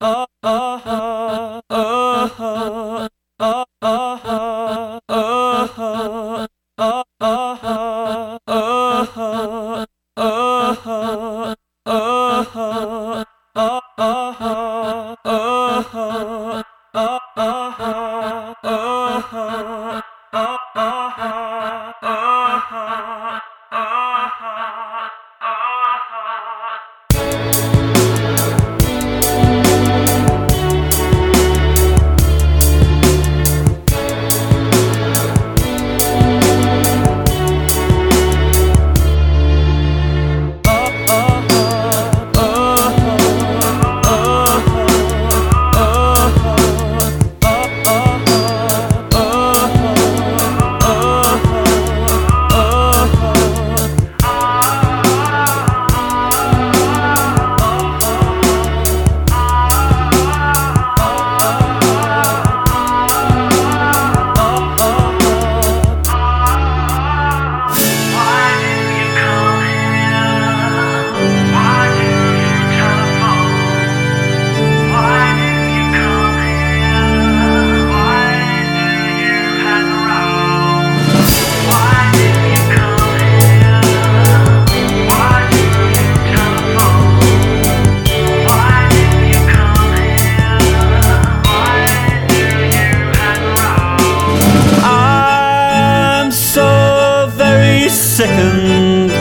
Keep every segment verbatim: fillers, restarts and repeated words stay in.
Second,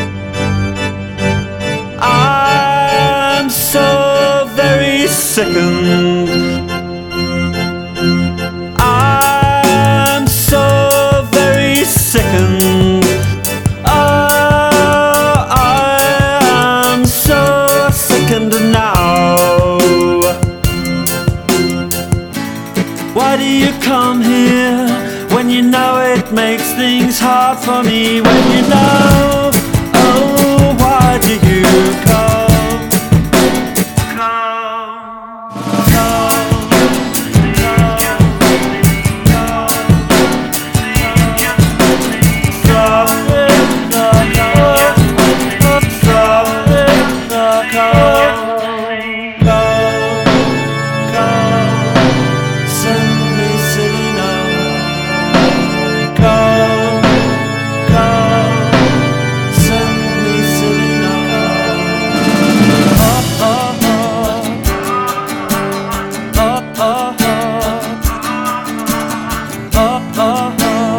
I'm so very sickened. I'm so very sickened. Oh, I am so sickened now. Why do you come here when you know it makes things hard for me? When you know, oh, why do you come? Come, come, send me silly now. Come, come, send me silly now. Oh, oh, oh, oh, oh, oh, oh, oh,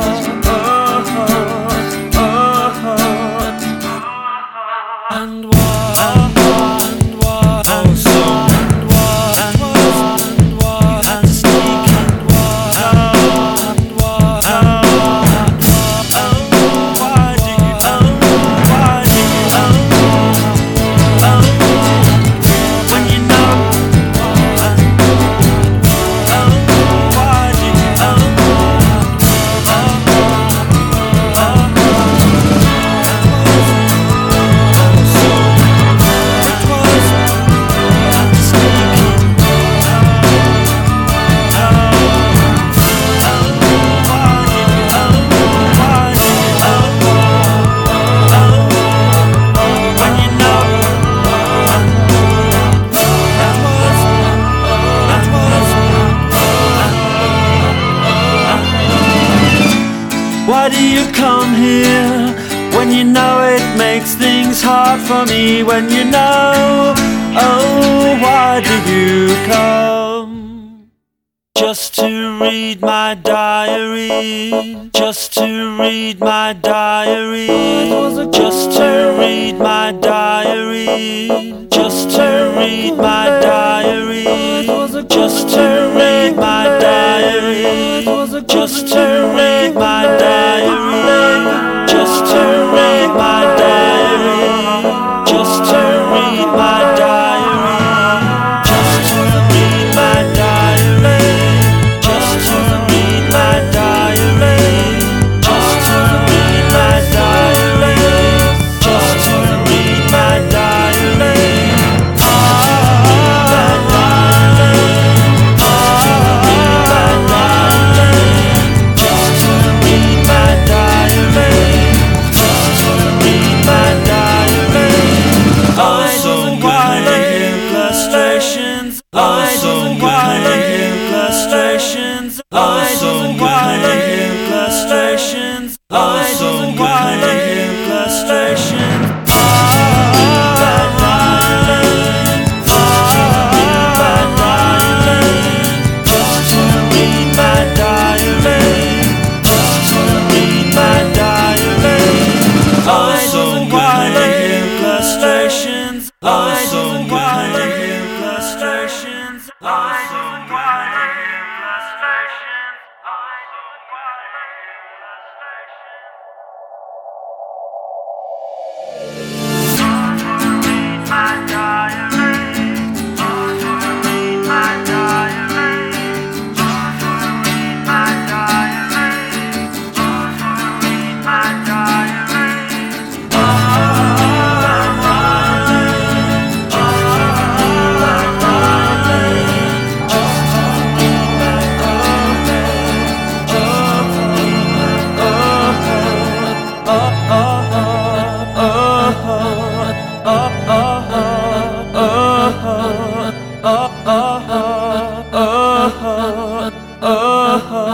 oh, oh, and what, and what, and so, and what, and what, and what, and sneak, and what, and what, and what, and what, why do you, oh, why do you, oh, oh, when you know, oh, why do you, oh, why do you come here when you know it makes things hard for me? When you know, oh, why do you come? Just to read my diary, just to read my diary, just to read my diary, just to read my diary, just to read my diary, just to read my diary, just to read my diary, just to read my diary, just to read my diary, just to read my diary, just to read my diary, just to read my diary. Ah. eyes and wild illustrations, eyes and wild illustrations, eyes and wild illustrations. Eyes and wild illustrations, eyes and wild illustrations, eyes and wild illustrations. Read my diary, read my diary, read my diary, read my diary. Oh, oh, oh, oh, oh, oh.